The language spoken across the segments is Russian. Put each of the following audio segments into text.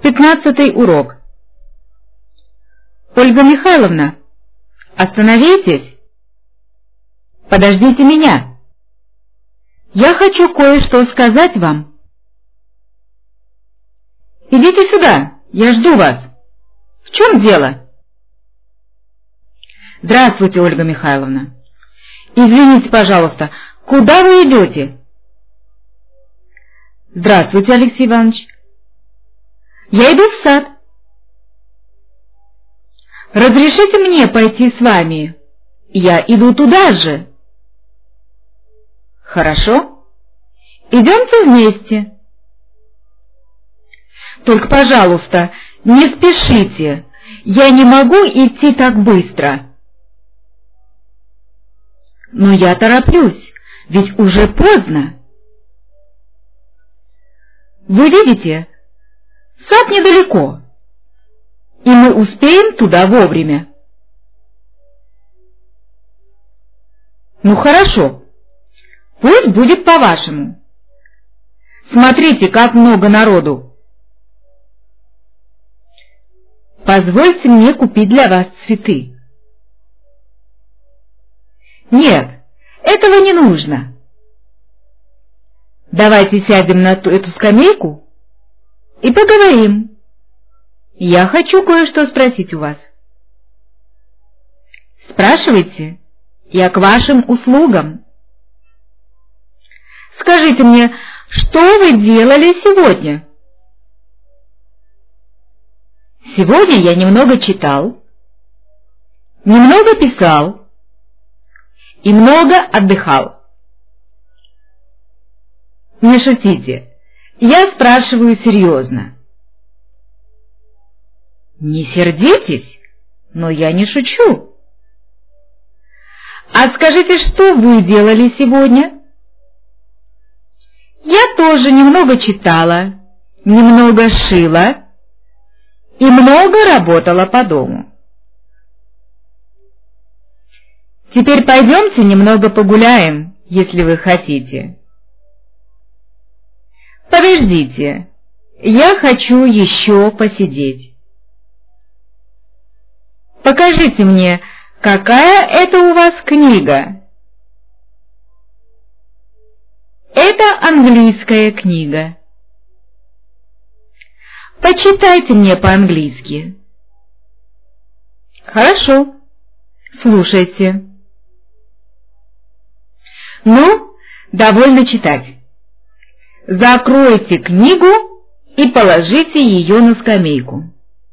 15-й урок. Ольга Михайловна, остановитесь. Подождите меня. Я хочу кое-что сказать вам. Идите сюда, я жду вас. В чем дело? Здравствуйте, Ольга Михайловна. Извините, пожалуйста, куда вы идете? Здравствуйте, Алексей Иванович. Я иду в сад. Разрешите мне пойти с вами? Я иду туда же. Хорошо. Идемте вместе. Только, пожалуйста, не спешите. Я не могу идти так быстро. Но я тороплюсь, ведь уже поздно. Вы видите, сад недалеко, и мы успеем туда вовремя. Ну хорошо, пусть будет по-вашему. Смотрите, как много народу. Позвольте мне купить для вас цветы. Нет, этого не нужно. Давайте сядем на эту скамейку и поговорим. Я хочу кое-что спросить у вас. Спрашивайте, я к вашим услугам. Скажите мне, что вы делали сегодня? Сегодня я немного читал, немного писал и много отдыхал. Не шутите, я спрашиваю серьезно. Не сердитесь, но я не шучу. А скажите, что вы делали сегодня? Я тоже немного читала, немного шила и много работала по дому. Теперь пойдемте немного погуляем, если вы хотите. Подождите, я хочу еще посидеть. Покажите мне, какая это у вас книга? Это английская книга. Почитайте мне по-английски. Хорошо, слушайте. Ну, довольно читать. Закройте книгу и положите ее на скамейку.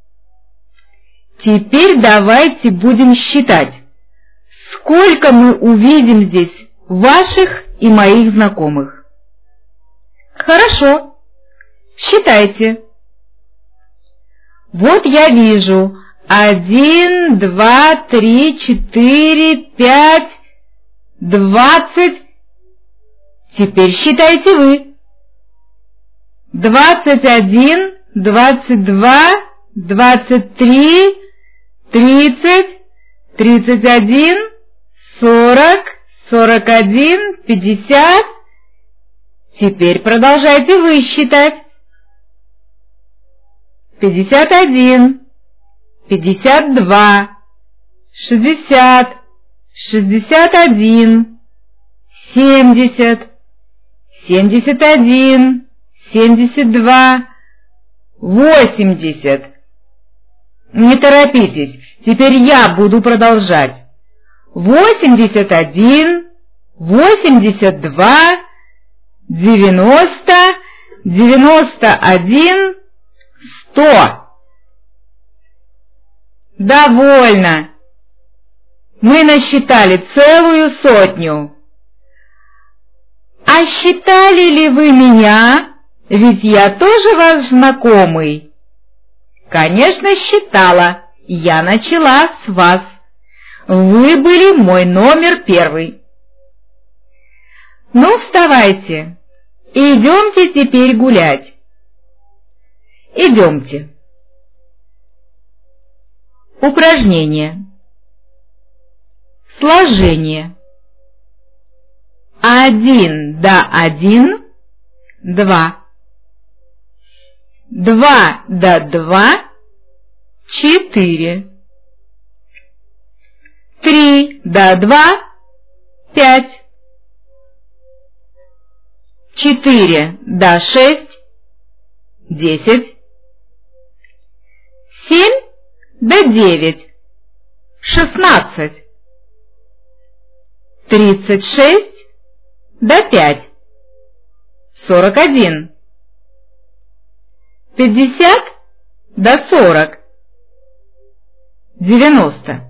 Теперь давайте будем считать, сколько мы увидим здесь ваших и моих знакомых. Хорошо, считайте. Вот я вижу 1, 2, 3, 4, 5, 20. Теперь считайте вы. 21, 22, 23, 30, 31, 40, 41, 50. Теперь продолжайте вы считать. 51, 52, 60, 61, 70, 71, 72, 80. Не торопитесь, теперь я буду продолжать. 81, 82, 90, 91, 100. Довольно. Мы насчитали целую 100. А считали ли вы меня? Ведь я тоже ваш знакомый. Конечно, считала. Я начала с вас. Вы были мой номер 1. Ну, вставайте. Идемте теперь гулять. Идемте. Упражнение. Сложение. 1 до 1 – 2. 2 до 2 – 4. 3 до 2 – 5. 4 до 6 – 10. 7 до 9 – 16. 36 до 5 – 41. 50 до 40 – 90.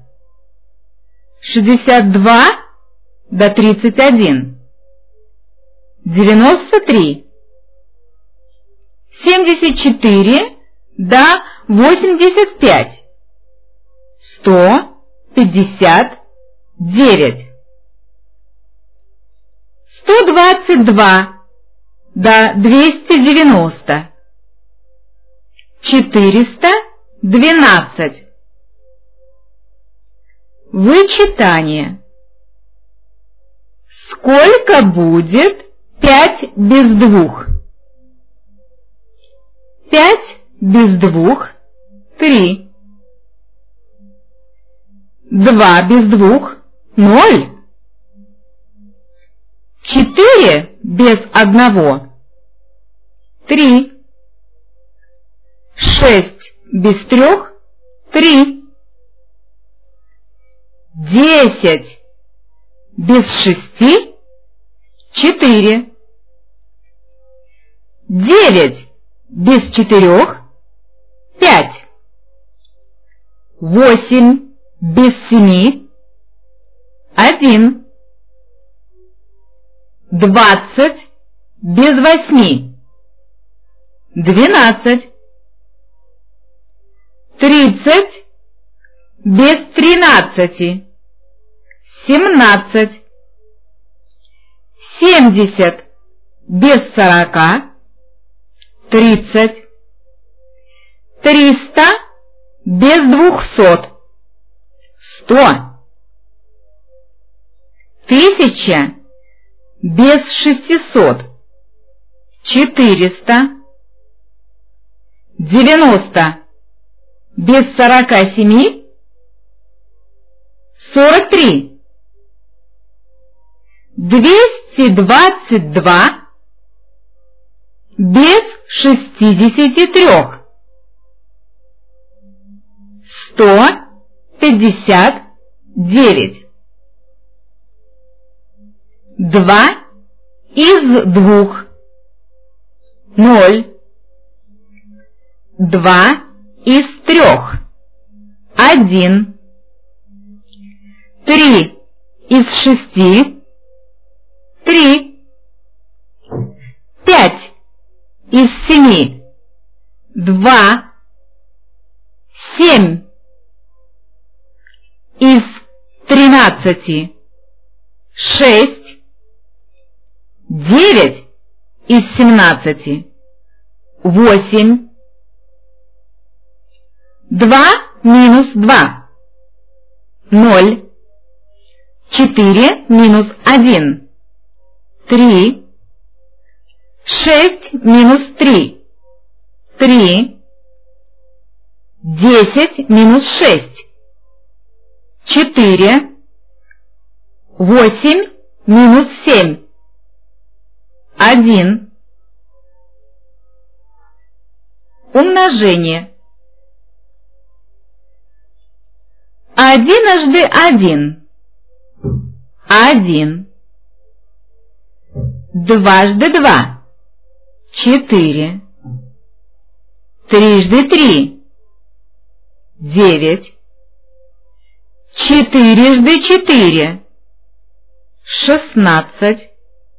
62 до 31 – 93. 74 до 85 – 159. 122 до 290 – 412. Вычитание. Сколько будет 5 без 2? 5 без 2 – 3. 2 без 2 – 0. 4 без 1 – 3. 6 без 3 – 3. 10 без 6 – 4. 9 без 4 – 5. 8 без 7 – 1. 20 без 8 – 12. 30 без 13 – 17. 70 без 40 – 30. 300 без 200 – 100. 1000 без 600 – 400. 90 без 47 – 43. 222 без 63 – 159. 2 из 2 – 0. 2 из 3 – 1. 3 из 6 – 3. 5 из 7 – 2. 7 из 13 – 6. 9 из 17 – 8. 2 минус 2 – 0. 4 минус 1 – 3. 6 минус 3 – 3. 10 минус 6 – 4. 8 минус 7 – 1. Умножение. 1 1 – 1. 2 2 – 4. 3 3 – 9. 4 4 – 16.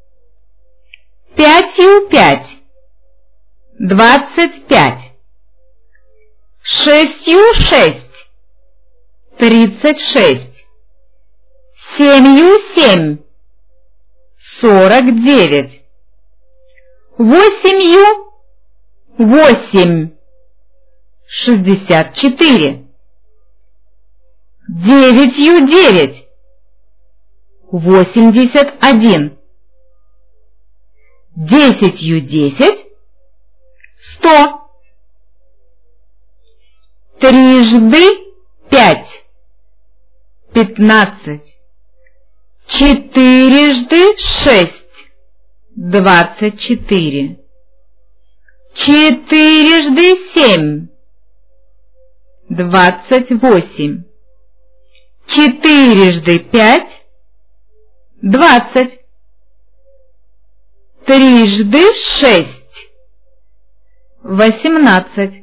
5 5 – 25. 6 6 – 36. 7 7 – 49. 8 8 – 64. 9 9 – 81. 10 10 – 100. трижды 5 – 15. Четырежды 6 – 24. Четырежды 7 – 28. Четырежды 5 – 20. Трижды 6 – 18.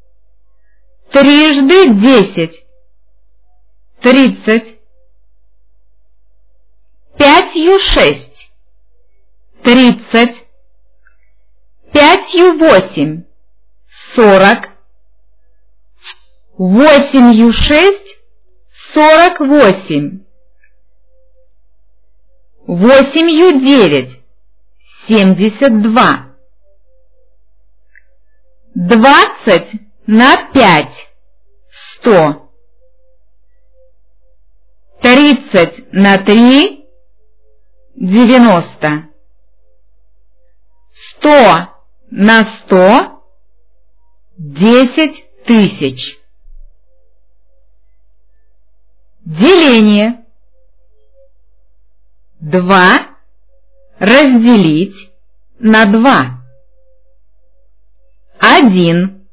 Трижды 10 – 30. Пятью 6 – 30. Пятью 8 – 40. Восемью 6 – 48. Восемью 9 – 72. 20 на 5 – 100. 30 на 3 – 90. 100 на 100 – 10 тысяч. Деление. 2 разделить на 2. 1.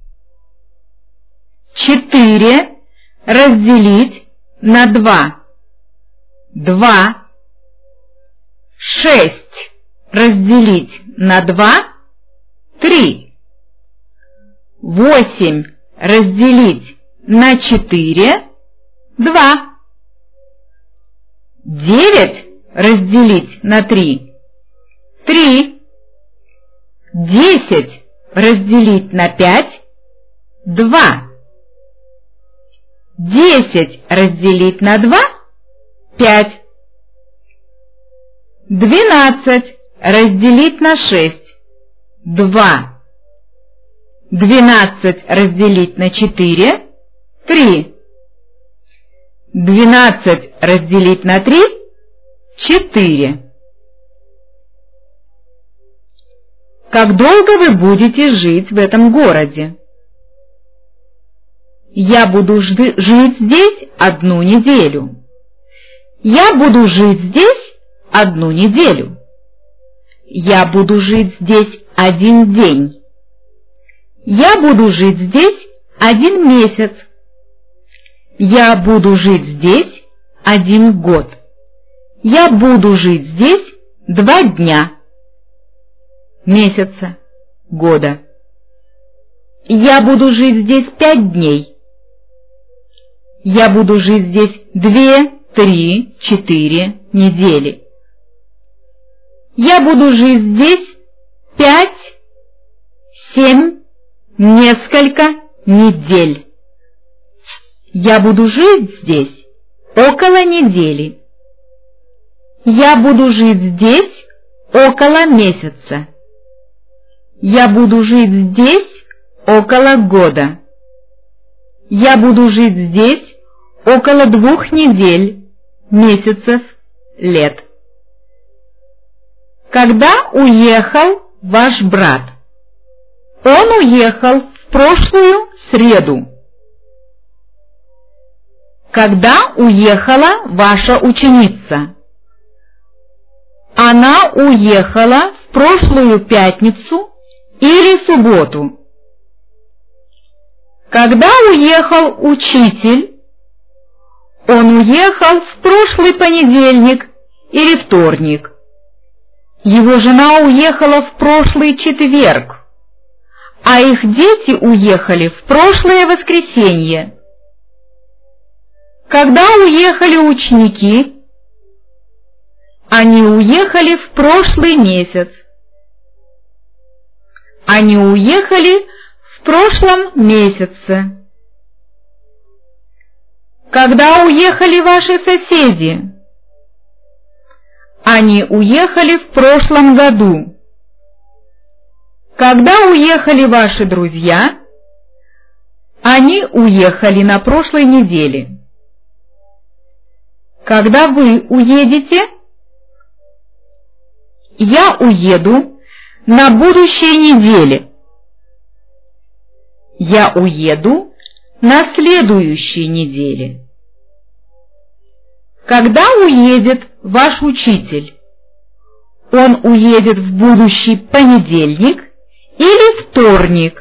4 разделить на 2. 2. 6 разделить на 2. 3. 8 разделить на 4. 2. 9 разделить на 3. 3. 10 разделить на 5. 2. 10 разделить на 2. 5. 12 разделить на 6. 2. 12 разделить на 4. 3. 12 разделить на 3. 4. Как долго вы будете жить в этом городе? Я буду жить здесь 1 неделю. Я буду жить здесь 1 неделю. Я буду жить здесь 1 день. Я буду жить здесь 1 месяц. Я буду жить здесь 1 год. Я буду жить здесь 2 дня. Месяца, года. Я буду жить здесь 5 дней. Я буду жить здесь 2, 3, 4 недели. Я буду жить здесь 5, 7, несколько недель. Я буду жить здесь около недели. Я буду жить здесь около месяца. Я буду жить здесь около года. Я буду жить здесь около 2 недель, месяцев, лет. Когда уехал ваш брат? Он уехал в прошлую среду. Когда уехала ваша ученица? Она уехала в прошлую пятницу или субботу. Когда уехал учитель? Он уехал в прошлый понедельник или вторник. Его жена уехала в прошлый четверг, а их дети уехали в прошлое воскресенье. Когда уехали ученики? Они уехали в прошлый месяц. Они уехали в прошлом месяце. Когда уехали ваши соседи? Они уехали в прошлом году. Когда уехали ваши друзья? Они уехали на прошлой неделе. Когда вы уедете? Я уеду на будущей неделе. Я уеду на следующей неделе? Когда уедет ваш учитель? Он уедет в будущий понедельник или вторник?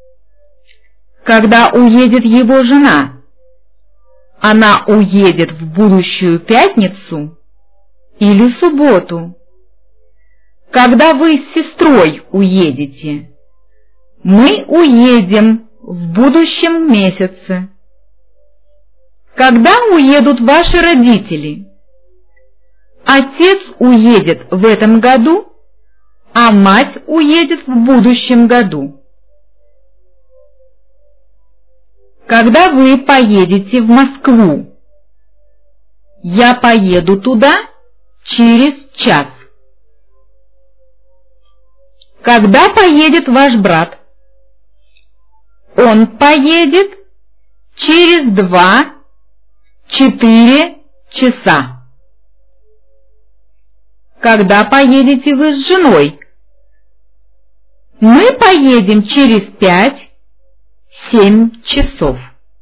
Когда уедет его жена? Она уедет в будущую пятницу или субботу? Когда вы с сестрой уедете? Мы уедем в будущем месяце. Когда уедут ваши родители? Отец уедет в этом году, а мать уедет в будущем году. Когда вы поедете в Москву? Я поеду туда через час. Когда поедет ваш брат? Он поедет через 2-4 часа. Когда поедете вы с женой? Мы поедем через 5-7 часов.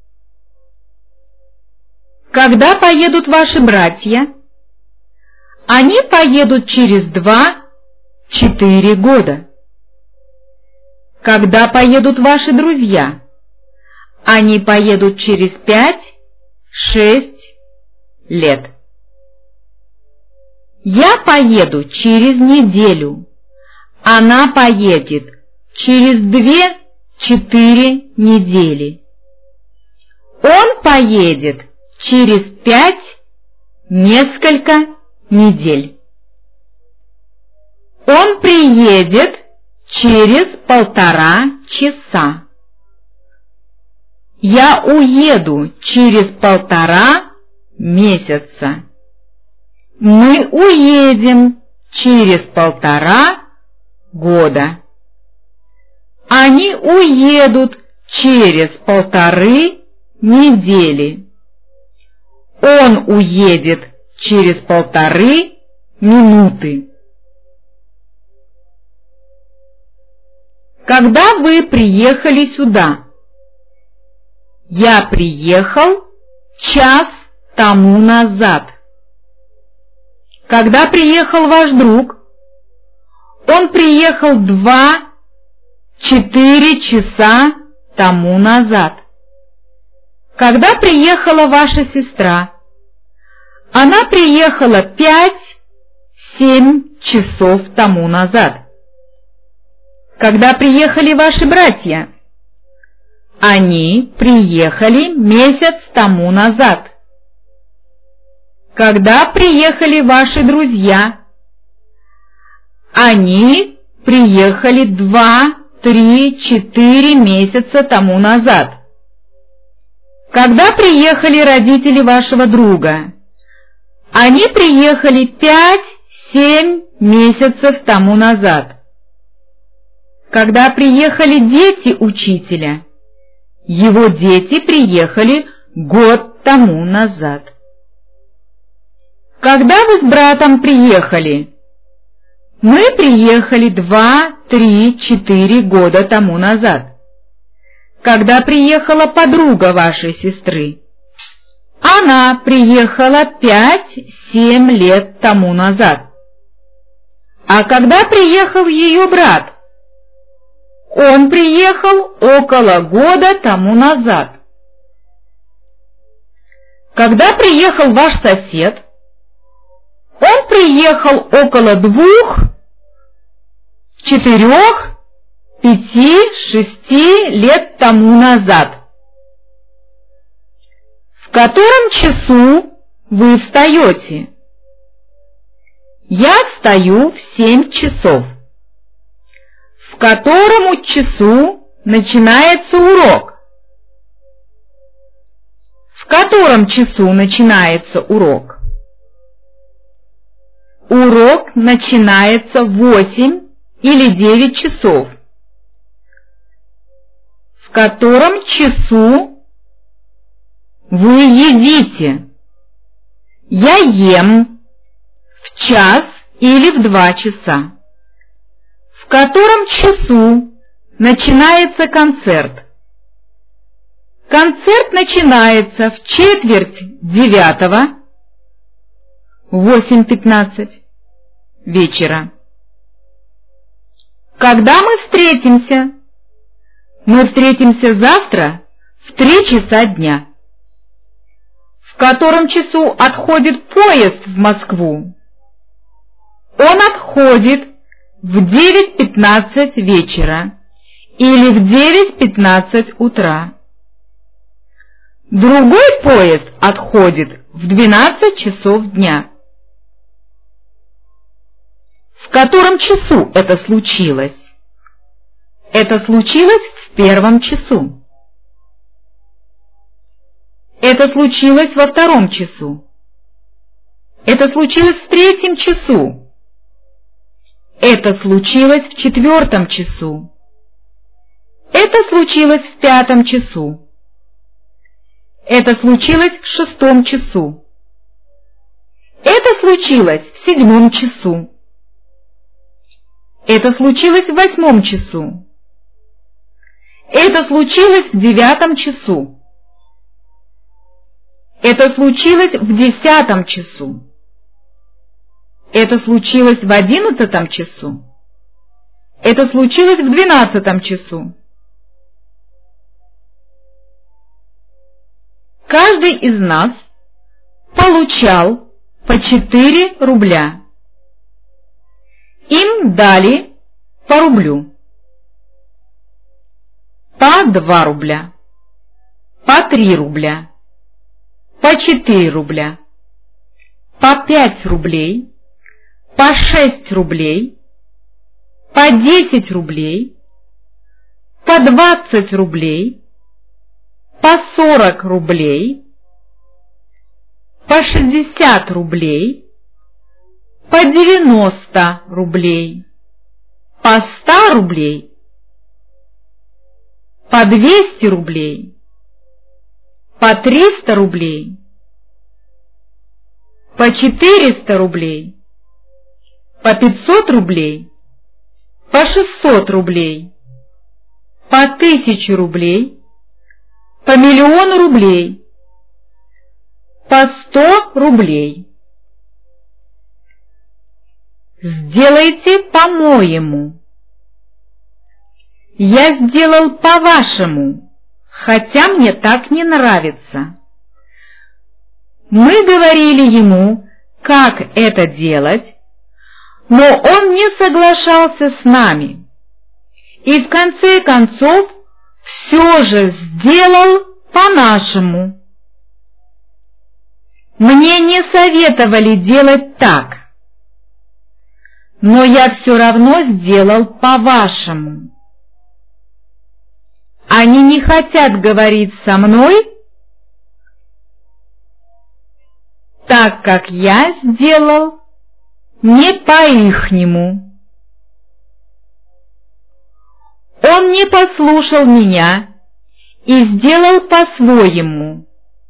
Когда поедут ваши братья? Они поедут через 2-4 года. Когда поедут ваши друзья? Они поедут через 5-6 лет. Я поеду через неделю. Она поедет через 2-4 недели. Он поедет через 5 несколько недель. Он приедет через 1,5 часа. Я уеду через 1,5 месяца. Мы уедем через 1,5 года. Они уедут через 1,5 недели. Он уедет через 1,5 минуты. Когда вы приехали сюда? Я приехал час тому назад. Когда приехал ваш друг? Он приехал 2-4 часа тому назад. Когда приехала ваша сестра? Она приехала 5-7 часов тому назад. Когда приехали ваши братья? Они приехали месяц тому назад. Когда приехали ваши друзья? Они приехали 2-3-4 месяца тому назад. Когда приехали родители вашего друга? Они приехали 5-7 месяцев тому назад. Когда приехали дети учителя? Его дети приехали год тому назад. Когда вы с братом приехали? Мы приехали 2-3-4 года тому назад. Когда приехала подруга вашей сестры? Она приехала 5-7 лет тому назад. А когда приехал ее брат? Он приехал около года тому назад. Когда приехал ваш сосед? Он приехал около 2-4-5-6 лет тому назад. В котором часу вы встаете? Я встаю в 7 часов. В котором часу начинается урок? В котором часу начинается урок? Урок начинается в 8 или 9 часов. В котором часу вы едите? Я ем в 1 или в 2 часа. В котором часу начинается концерт? Концерт начинается в 8:45, 8:15 вечера. Когда мы встретимся? Мы встретимся завтра в 3 часа дня. В котором часу отходит поезд в Москву? Он отходит в 9:15 вечера или в 9:15 утра. Другой поезд отходит в 12 часов дня. В котором часу это случилось? Это случилось в 1 часу. Это случилось во 2 часу. Это случилось в 3 часу. Это случилось в 4 часу. Это случилось в 5 часу. Это случилось в 6 часу. Это случилось в 7 часу. Это случилось в 8 часу. Это случилось в 9 часу. Это случилось в 10 часу. Это случилось в 11 часу. Это случилось в 12 часу. Каждый из нас получал по 4 рубля. Им дали по рублю, по 2 рубля, по 3 рубля, по 4 рубля, по 5 рублей, по 6 рублей, по 10 рублей, по 20 рублей, по 40 рублей, по 60 рублей, по 90 рублей, по 100 рублей, по 200 рублей, по 300 рублей, по 400 рублей, по 500 рублей, по 600 рублей, по 1000 рублей, по 1 000 000 рублей, по 100 рублей. Сделайте по-моему. Я сделал по-вашему, хотя мне так не нравится. Мы говорили ему, как это делать, но он не соглашался с нами. И в конце концов все же сделал по-нашему. Мне не советовали делать так, но я все равно сделал по-вашему. Они не хотят говорить со мной, так как я сделал не по-ихнему. Он не послушал меня и сделал по-своему.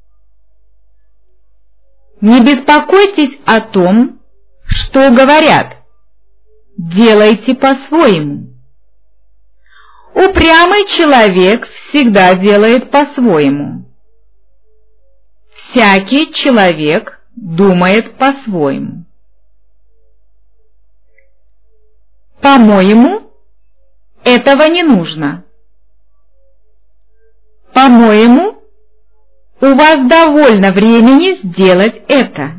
Не беспокойтесь о том, что говорят. Делайте по-своему. Упрямый человек всегда делает по-своему. Всякий человек думает по-своему. По-моему, этого не нужно. По-моему, у вас довольно времени сделать это.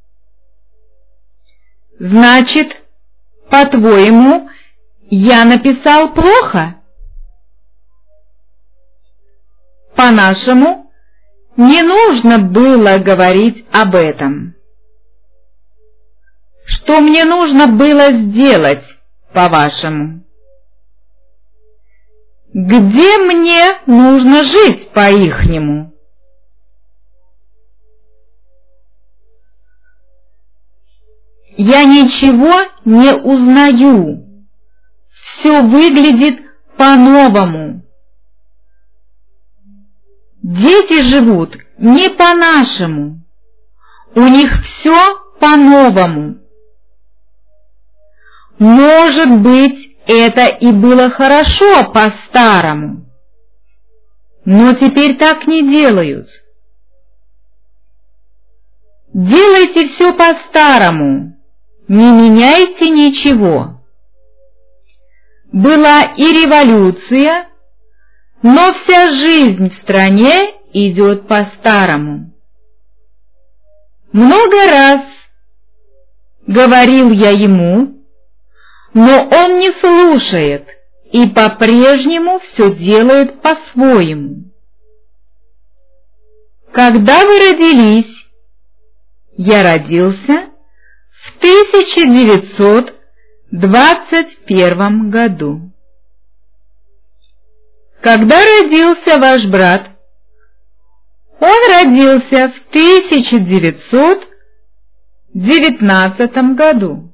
Значит, по-твоему, я написал плохо? По-нашему, не нужно было говорить об этом. Что мне нужно было сделать, по-вашему? Где мне нужно жить, по-ихнему? Я ничего не узнаю. Все выглядит по-новому. Дети живут не по-нашему. У них все по-новому. Может быть, это и было хорошо по-старому. но теперь так не делают. Делайте все по-старому, не меняйте ничего. Была и революция, но вся жизнь в стране идет по-старому. Много раз говорил я ему, но он не слушает и по-прежнему все делает по-своему. Когда вы родились? Я родился в 1921 году. Когда родился ваш брат? Он родился в 1919 году.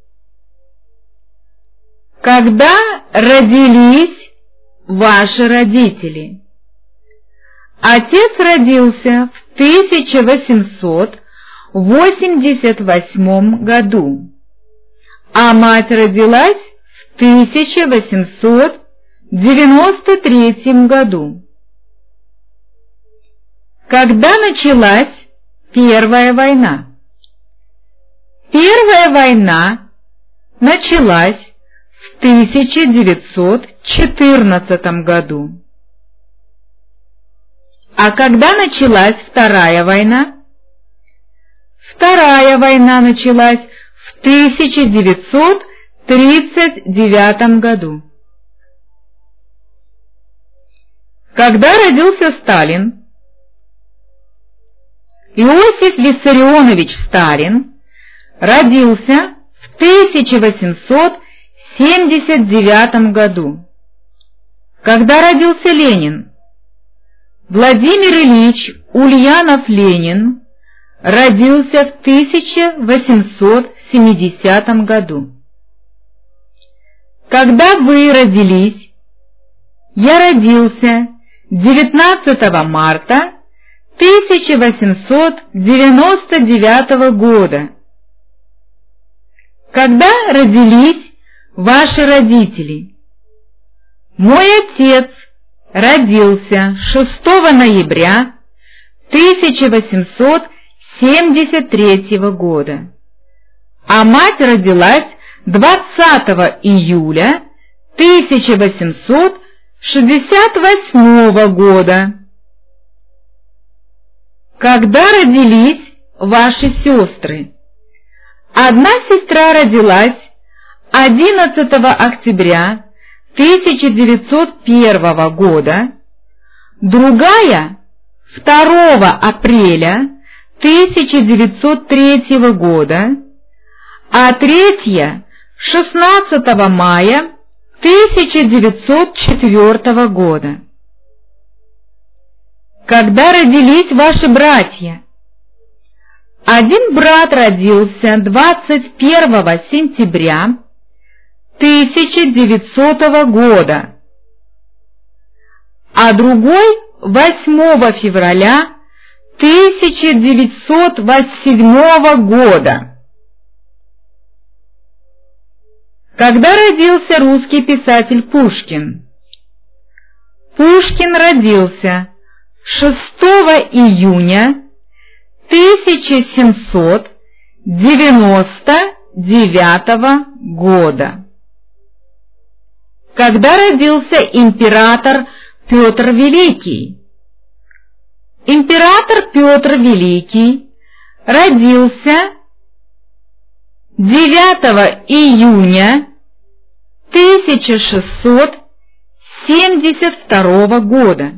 Когда родились ваши родители? Отец родился в 1888 году, а мать родилась в 1893 году. Когда началась Первая война? Первая война началась в 1914 году. А когда началась Вторая война? Вторая война началась в 1939 году. Когда родился Сталин? Иосиф Виссарионович Сталин родился в 1879 году. Когда родился Ленин? Владимир Ильич Ульянов-Ленин родился в 1870 году. Когда вы родились? Я родился 19 марта 1899 года. Когда родились ваши родители? Мой отец родился 6 ноября 1873 года, а мать родилась 20 июля 1868 года. Когда родились ваши сестры? Одна сестра родилась 11 октября 1901 года, другая 2 апреля 1903 года, а третья 16 мая 1904 года. Когда родились ваши братья? Один брат родился 21 сентября 1900 года, а другой 8 февраля 1907 года. Когда родился русский писатель Пушкин? Пушкин родился 6 июня 1799 года. Когда родился император Петр Великий? Император Петр Великий родился 9 июня 1672 года.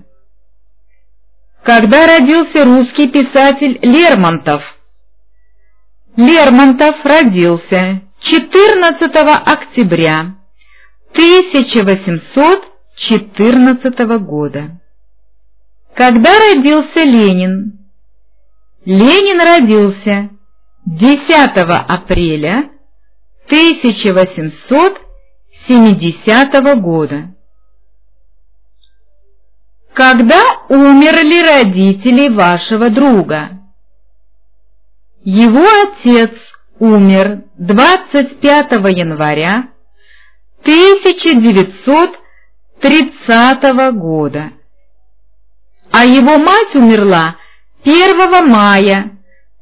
Когда родился русский писатель Лермонтов? Лермонтов родился 14 октября 1814 года. Когда родился Ленин? Ленин родился 10 апреля 1870 года. Когда умерли родители вашего друга? Его отец умер 25 января 1930 года, а его мать умерла 1 мая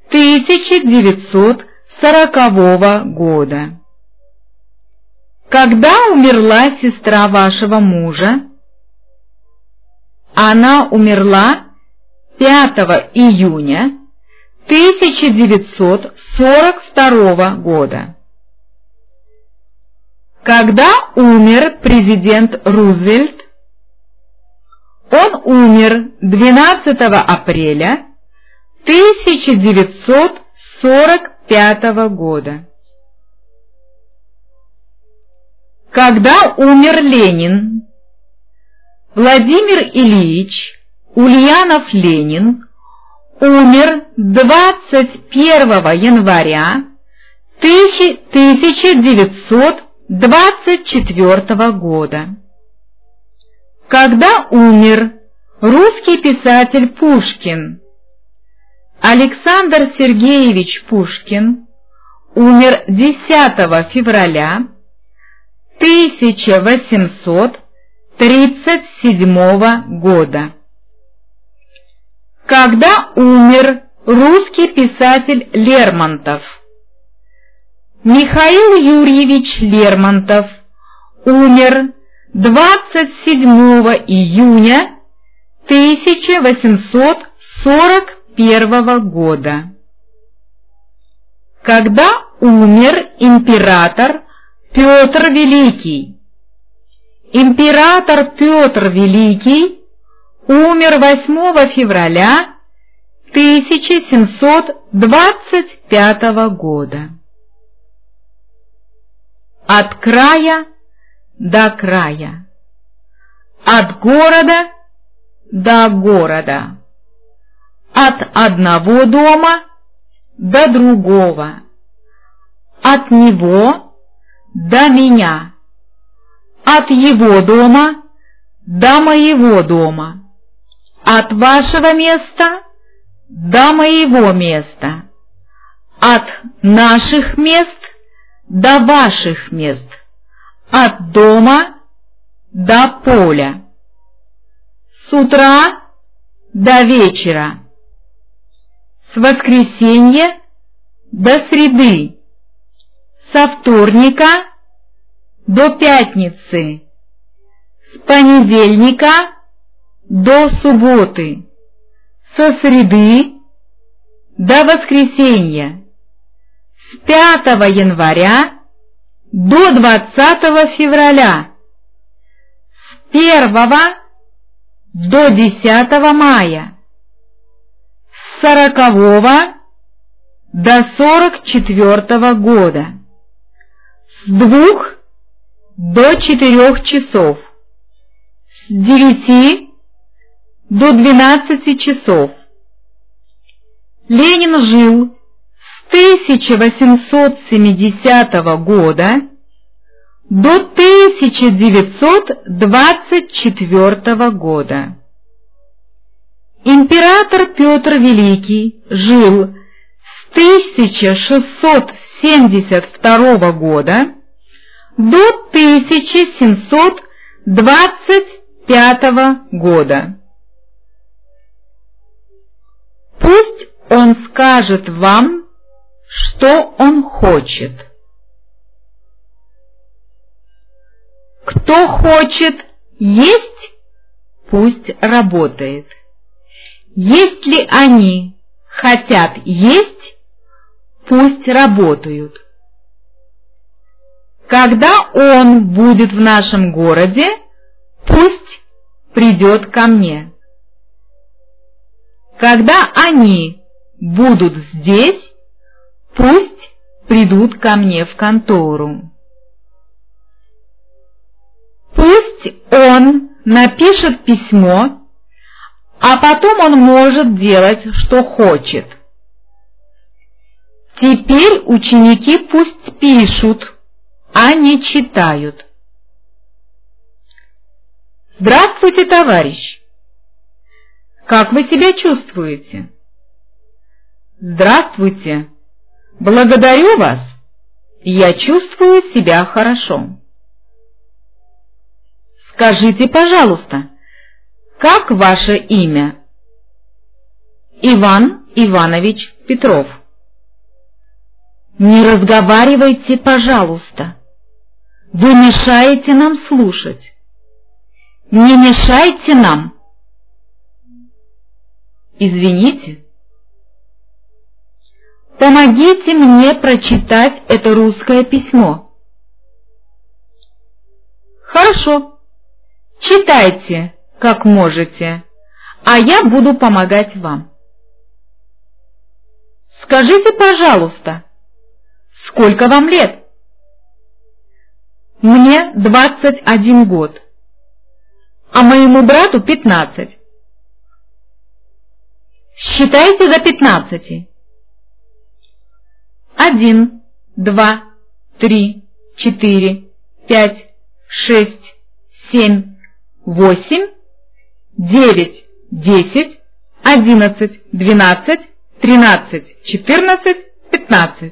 1940 года. Когда умерла сестра вашего мужа? Она умерла 5 июня 1942 года. Когда умер президент Рузвельт? Он умер 12 апреля 1945 года. Когда умер Ленин? Владимир Ильич Ульянов-Ленин умер 21 января 1924 года. Когда умер русский писатель Пушкин? Александр Сергеевич Пушкин умер 10 февраля 1837 года. Когда умер русский писатель Лермонтов? Михаил Юрьевич Лермонтов умер 27 июня 1841 года. Когда умер император Петр Великий? Император Петр Великий умер 8 февраля 1725 года. От края до края, от города до города, от одного дома до другого, от него до меня, от его дома до моего дома, от вашего места до моего места, от наших мест до ваших мест, от дома до поля, с утра до вечера, с воскресенья до среды, со вторника до пятницы, с понедельника до субботы, со среды до воскресенья, с 5 января до 20 февраля, с 1 до 10 мая, с 40 до 44 года, с 2 до 4 часов, с 9 до 12 часов. Ленин жил с 1870 года до 1924 года. Император Петр Великий жил с 1672 года до 1725 года. Пусть он скажет вам, что он хочет. Кто хочет есть, пусть работает. Если они хотят есть, пусть работают. Когда он будет в нашем городе, пусть придет ко мне. Когда они будут здесь, пусть придут ко мне в контору. Пусть он напишет письмо, а потом он может делать, что хочет. Теперь ученики пусть пишут, а не читают. Здравствуйте, товарищ! Как вы себя чувствуете? Здравствуйте! Благодарю вас! Я чувствую себя хорошо. Скажите, пожалуйста, как ваше имя? Иван Иванович Петров. Не разговаривайте, пожалуйста. Вы мешаете нам слушать. Не мешайте нам. Извините. Помогите мне прочитать это русское письмо. Хорошо. Читайте, как можете, а я буду помогать вам. Скажите, пожалуйста, сколько вам лет? Мне 21 год, а моему брату 15. Считайте до 15. 1, 2, 3, 4, 5, 6, 7, 8, 9, 10, 11, 12, 13, 14, 15.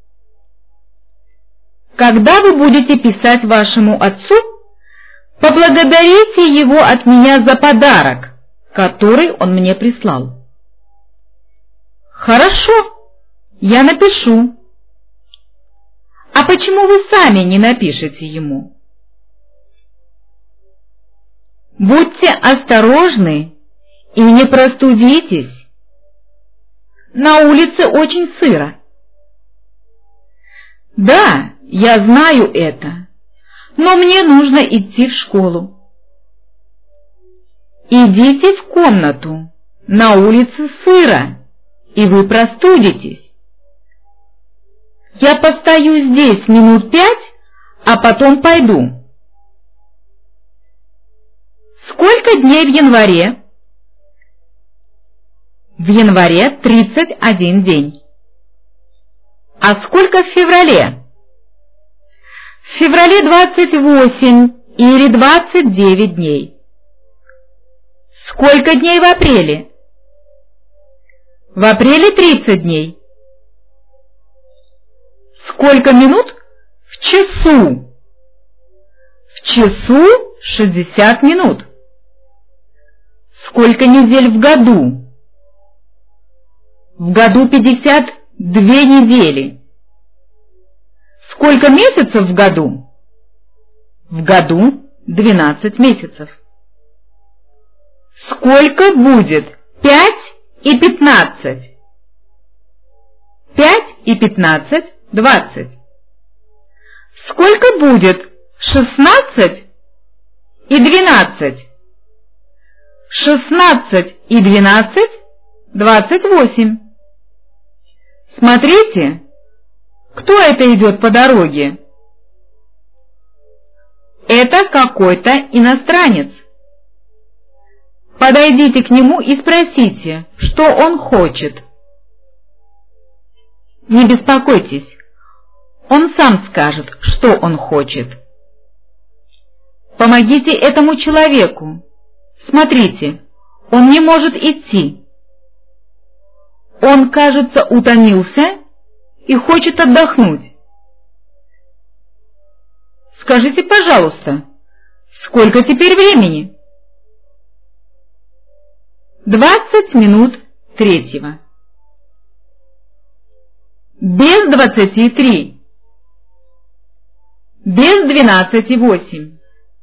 Когда вы будете писать вашему отцу, поблагодарите его от меня за подарок, который он мне прислал. Хорошо, я напишу. А почему вы сами не напишете ему? Будьте осторожны и не простудитесь. На улице очень сыро. Да, я знаю это, но мне нужно идти в школу. Идите в комнату, на улице сыро, и вы простудитесь. Я постою здесь минут 5, а потом пойду. Сколько дней в январе? В январе 31 день. А сколько в феврале? В феврале 28 или 29 дней. Сколько дней в апреле? В апреле 30 дней. Сколько минут в часу? В часу 60 минут. Сколько недель в году? В году 52 недели. Сколько месяцев в году? В году 12 месяцев. Сколько будет 5 и 15? 5 и 15 – 20. Сколько будет 16 и 12? 16 и 12 – 28. Смотрите, кто это идет по дороге? Это какой-то иностранец. Подойдите к нему и спросите, что он хочет. Не беспокойтесь, он сам скажет, что он хочет. Помогите этому человеку. Смотрите, он не может идти. Он, кажется, утомился и хочет отдохнуть. Скажите, пожалуйста, сколько теперь времени? 20 минут 3. Без 23. Без 12:08.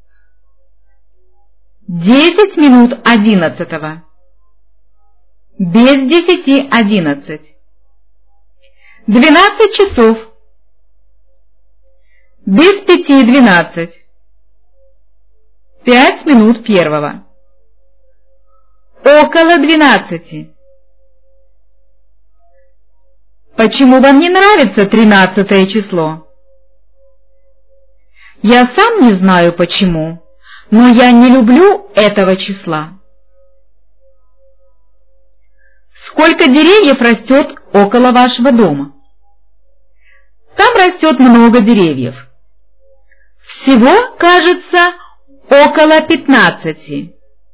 10 минут 11. Без 10:11. 12 часов. Без 5:12. 5 минут 1. Около 12. Почему вам не нравится 13 число? Я сам не знаю почему, но я не люблю этого числа. Сколько деревьев растет около вашего дома? Там растет много деревьев. Всего, кажется, около 15.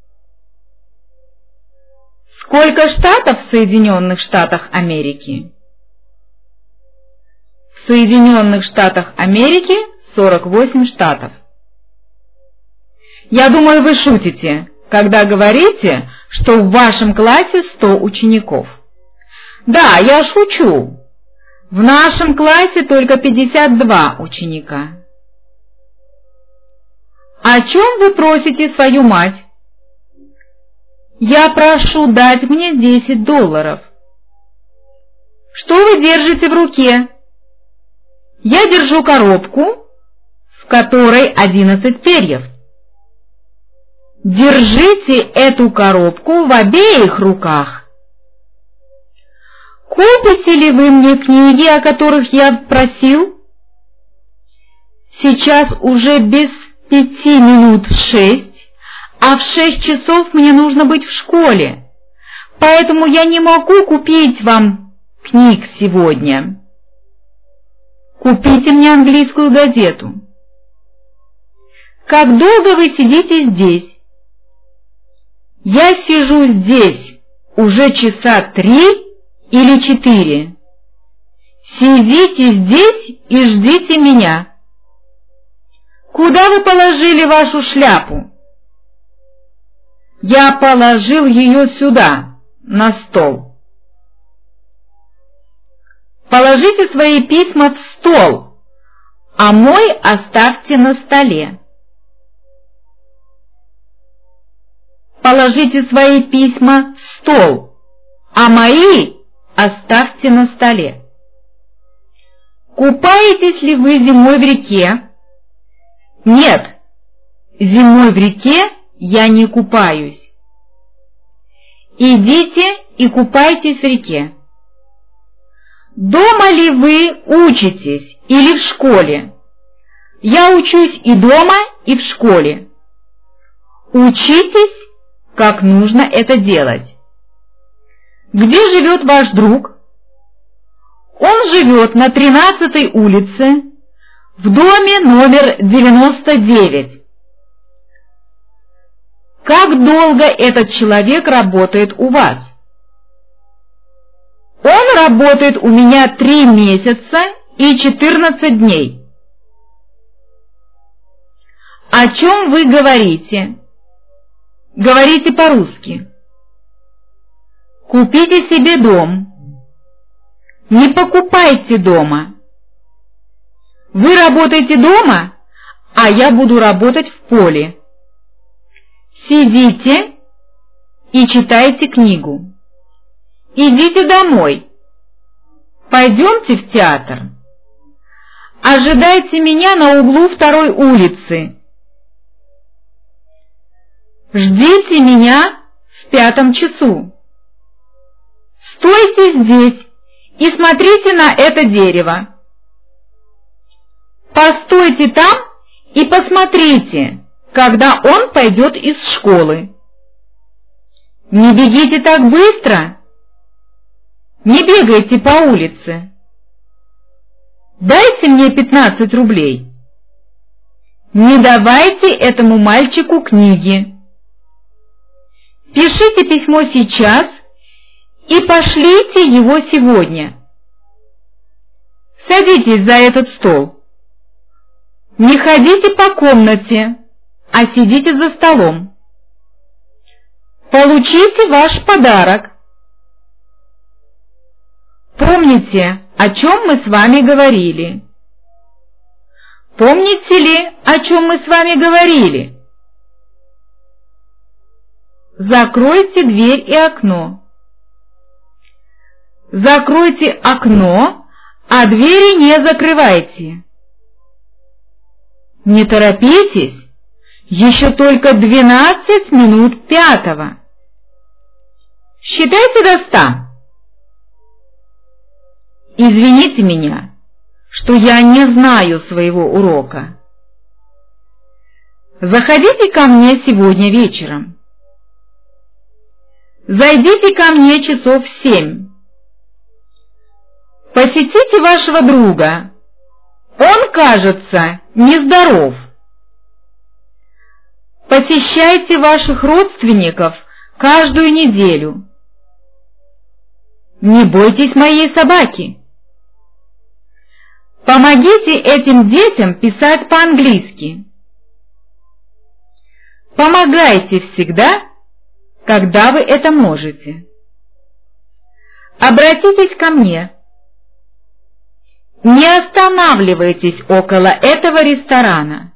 Сколько штатов в Соединенных Штатах Америки? В Соединенных Штатах Америки 48 штатов. Я думаю, вы шутите, когда говорите, что в вашем классе 100 учеников. Да, я шучу. В нашем классе только 52 ученика. О чем вы просите свою мать? Я прошу дать мне $10. Что вы держите в руке? Я держу коробку, в которой 11 перьев. Держите эту коробку в обеих руках. Купите ли вы мне книги, о которых я просил? Сейчас уже без 5 минут 6, а в 6 часов мне нужно быть в школе, поэтому я не могу купить вам книг сегодня. Купите мне английскую газету. Как долго вы сидите здесь? Я сижу здесь уже часа 3 или 4. Сидите здесь и ждите меня. Куда вы положили вашу шляпу? Я положил ее сюда, на стол. Положите свои письма в стол, а мой оставьте на столе. Положите свои письма в стол, а мои оставьте на столе. Купаетесь ли вы зимой в реке? Нет, зимой в реке я не купаюсь. Идите и купайтесь в реке. Дома ли вы учитесь или в школе? Я учусь и дома, и в школе. Учитесь, как нужно это делать. Где живет ваш друг? Он живет на 13-й улице, в доме номер 99. Как долго этот человек работает у вас? Он работает у меня 3 месяца и 14 дней. О чем вы говорите? Говорите по-русски. Купите себе дом. Не покупайте дома. Вы работаете дома, а я буду работать в поле. Сидите и читайте книгу. Идите домой. Пойдемте в театр. Ожидайте меня на углу 2-й улицы. Ждите меня в 5 часу. Стойте здесь и смотрите на это дерево. Постойте там и посмотрите, когда он пойдет из школы. Не бегите так быстро. Не бегайте по улице. Дайте мне 15 рублей. Не давайте этому мальчику книги. Пишите письмо сейчас и пошлите его сегодня. Садитесь за этот стол. Не ходите по комнате, а сидите за столом. Получите ваш подарок. Помните, о чем мы с вами говорили? Помните ли, о чем мы с вами говорили? Закройте дверь и окно. Закройте окно, а двери не закрывайте. Не торопитесь, еще только 12 минут 5. Считайте до 100. Извините меня, что я не знаю своего урока. Заходите ко мне сегодня вечером. Зайдите ко мне часов в 7. Посетите вашего друга. Он, кажется, нездоров. Посещайте ваших родственников каждую неделю. Не бойтесь моей собаки. Помогите этим детям писать по-английски. Помогайте всегда, когда вы это можете. Обратитесь ко мне. Не останавливайтесь около этого ресторана.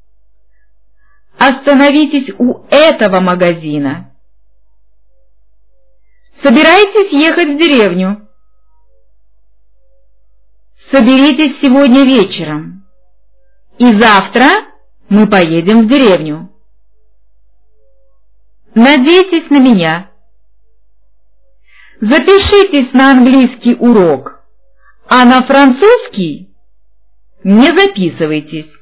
Остановитесь у этого магазина. Собираетесь ехать в деревню? Соберитесь сегодня вечером, и завтра мы поедем в деревню. Надейтесь на меня. Запишитесь на английский урок, а на французский не записывайтесь.